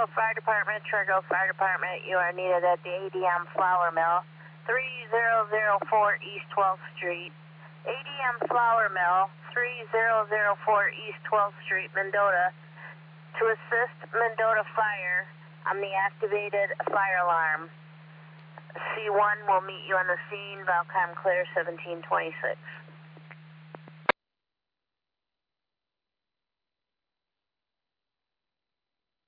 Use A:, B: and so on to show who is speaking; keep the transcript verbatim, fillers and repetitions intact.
A: Trego Fire Department, Trego Fire Department, you are needed at the A D M Flour Mill, three thousand four East twelfth Street. A D M Flour Mill, three thousand four East twelfth Street, Mendota, to assist Mendota Fire on the activated fire alarm. C one will meet you on the scene, Valcom clear seventeen twenty-six.